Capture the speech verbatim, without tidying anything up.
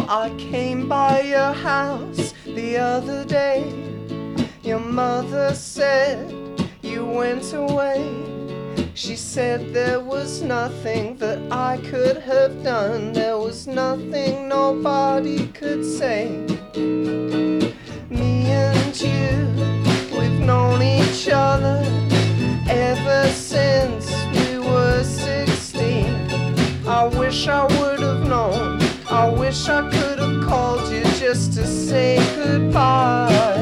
I came by your house the other day. Your mother said you went away. She said there was nothing that I could have done. There was nothing nobody could say. Me and you, we've known each other ever since we were sixteen. I wish I would have known. I wish I could have called you just to say goodbye.